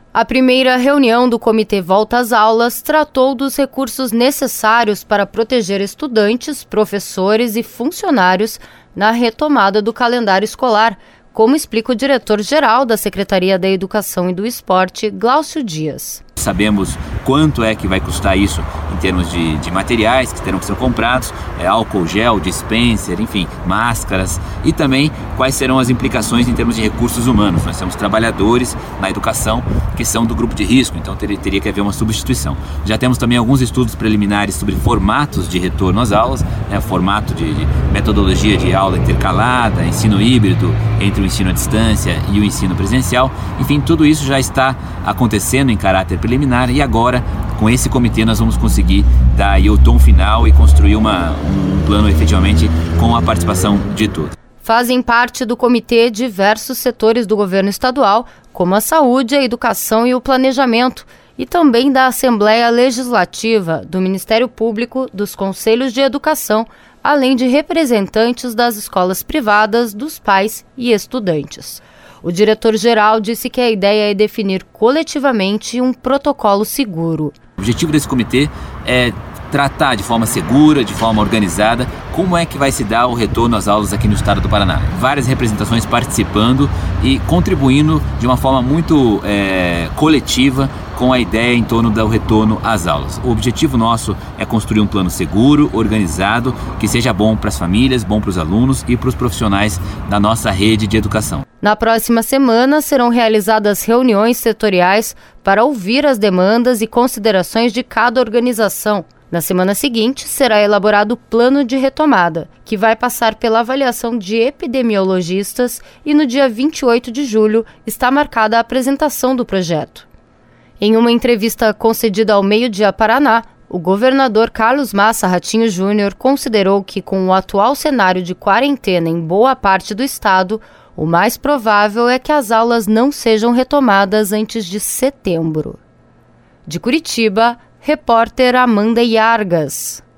A primeira reunião do Comitê Volta às Aulas tratou dos recursos necessários para proteger estudantes, professores e funcionários na retomada do calendário escolar, como explica o diretor-geral da Secretaria da Educação e do Esporte, Glaucio Dias. Sabemos quanto é que vai custar isso em termos de materiais que terão que ser comprados, álcool gel, dispenser, enfim, máscaras, e também quais serão as implicações em termos de recursos humanos. Nós temos trabalhadores na educação que são do grupo de risco, então teria que haver uma substituição. Já temos também alguns estudos preliminares sobre formatos de retorno às aulas, formato de metodologia de aula intercalada, ensino híbrido entre o ensino à distância e o ensino presencial. Enfim, tudo isso já está acontecendo em caráter preliminar e agora, com esse comitê, nós vamos conseguir dar aí o tom final e construir um plano efetivamente com a participação de todos. Fazem parte do comitê diversos setores do governo estadual, como a saúde, a educação e o planejamento, e também da Assembleia Legislativa, do Ministério Público, dos Conselhos de Educação, além de representantes das escolas privadas, dos pais e estudantes. O diretor-geral disse que a ideia é definir coletivamente um protocolo seguro. O objetivo desse comitê é tratar de forma segura, de forma organizada, como é que vai se dar o retorno às aulas aqui no estado do Paraná. Várias representações participando e contribuindo de uma forma muito coletiva com a ideia em torno do retorno às aulas. O objetivo nosso é construir um plano seguro, organizado, que seja bom para as famílias, bom para os alunos e para os profissionais da nossa rede de educação. Na próxima semana serão realizadas reuniões setoriais para ouvir as demandas e considerações de cada organização. Na semana seguinte, será elaborado o plano de retomada, que vai passar pela avaliação de epidemiologistas e no dia 28 de julho está marcada a apresentação do projeto. Em uma entrevista concedida ao Meio-Dia Paraná, o governador Carlos Massa Ratinho Júnior considerou que, com o atual cenário de quarentena em boa parte do estado, o mais provável é que as aulas não sejam retomadas antes de setembro. De Curitiba, repórter Amanda Iargas.